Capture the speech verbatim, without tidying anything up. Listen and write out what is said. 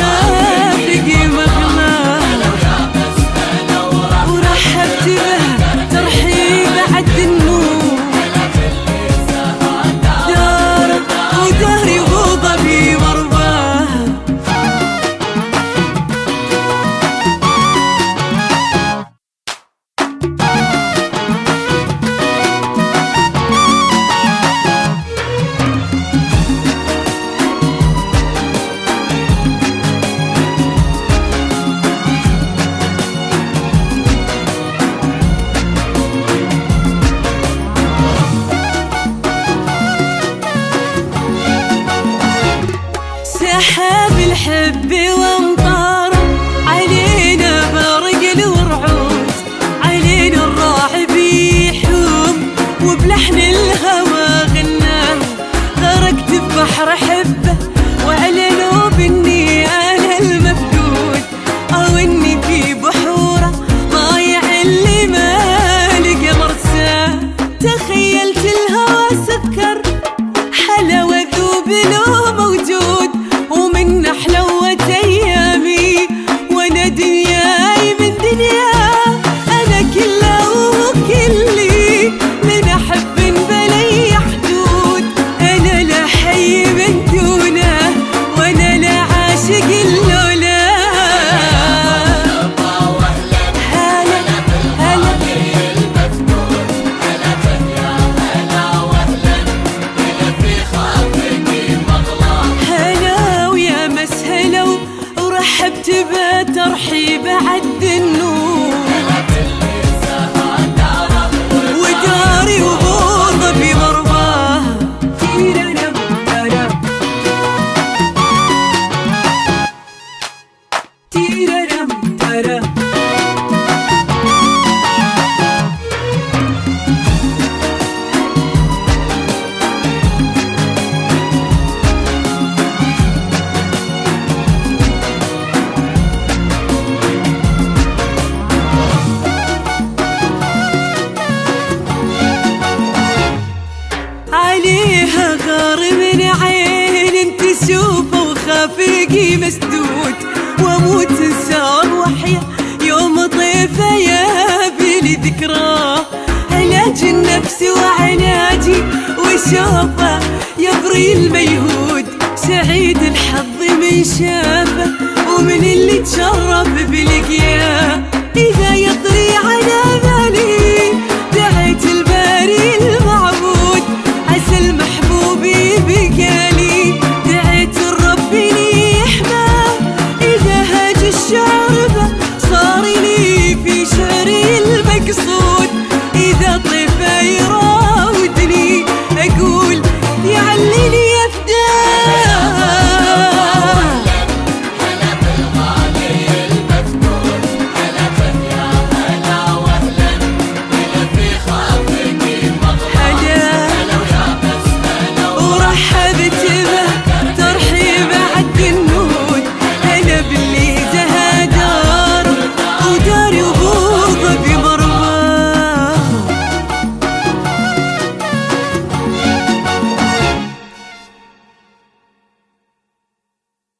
خافق مغلاه ورحبت به ترحيب عد النور داره ودهري وضبي ورباه سحاب الحب وامطاره علينا برقل ورعود علينا الراعب يحوم وبلحن الهوى غناه غرقت ببحر حبه واعلنوا باني انا المفقود او اني في بحوره ضايع اللي ما لقى مرساه تخيلت الهوى سكر حلاوه ذوب له موجود ومن حلوة أيامي وأنا دنياي من دنياه أنا كله وهو كلي من أحب بلي حدود أنا لا حي من دونه وأنا لا عاشق لولا هلا هلا ورحبت به ترحيب عد النور وداري وضبي ورباه تيرنا تيرنا تيرنا عليها غار من عين تشوفه وخافقي مسدود واموت انسان وحيا يوم طيفه يابي لي ذكراه علاج النفس وعلاجي وشوفه يبري الميهود سعيد الحظ من شافه ومن اللي تشرف بلقياه